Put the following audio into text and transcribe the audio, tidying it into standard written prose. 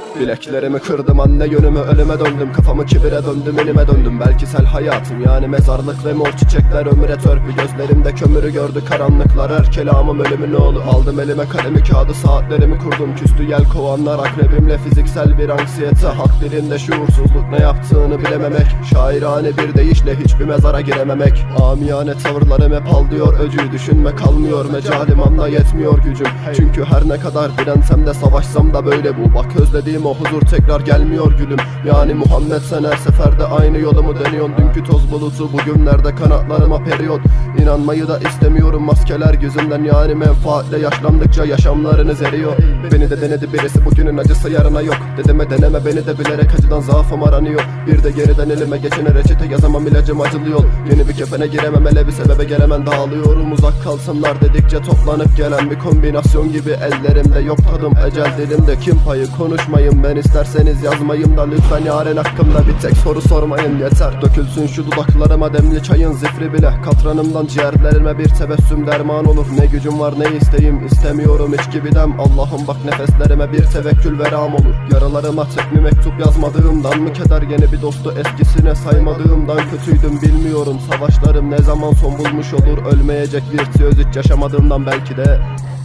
Bileklerimi kırdım, anne yönümü ölüme döndüm. Kafamı kibire döndüm, elime döndüm. Belkisel hayatım yani mezarlık ve mor çiçekler ömüre törpü. Gözlerimde kömürü gördü karanlıklar, her kelamım ölümün oğlu. Aldım elime kalemi kağıdı, saatlerimi kurdum. Küstü yelkovanlar akrebimle, fiziksel bir anksiyete. Hak dilinde şuursuzluk, ne yaptığını bilememek. Şairane bir deyişle hiçbir mezara girememek. Amiyane tavırlarım hep al diyor öcü. Düşünme kalmıyor mecalim, anla yetmiyor gücüm. Çünkü her ne kadar dirensem de savaşsam da böyle bu. Bak özlediğim o huzur tekrar gelmiyor gülüm. Yani Muhammed sen her seferde aynı yolumu deniyorsun. Dünkü toz bulutu bugünlerde kanatlarıma periyot. İnanmayı da istemiyorum maskeler yüzünden. Yani menfaatle yaşlandıkça yaşamlarınız eriyor. Beni de denedi birisi, bugünün acısı yarına yok. Dedeme deneme beni de, bilerek acıdan zaafım aranıyor. Bir de yeniden elime geçene reçete yazamam, ilacım acılı yol. Yeni bir kefene giremem, hele bir sebebe gelemem. Dağılıyorum uzak kalsınlar dedikçe toplanıp gelen bir kombinasyon gibi. Ellerimde yok tadım, ecel dilimde kim payı. Konuşmayın ben, isterseniz yazmayın da lütfen. Yarın hakkımda bir tek soru sormayın yeter. Dökülsün şu dudaklarıma demli çayın zifri bile. Katranımdan ciğerlerime bir tebessüm derman olur. Ne gücüm var ne isteğim, istemiyorum hiç gibidem. Allah'ım bak nefeslerime bir tevekkül veram olur. Yaralarıma tek bir mektup yazmadığımdan mı keder, yeni bir dostu eskisine saymadığımdan kötüydüm bilmiyorum. Savaşlarım ne zaman son bulmuş olur, ölmeyecek virtüöz hiç yaşamadığımdan belki de.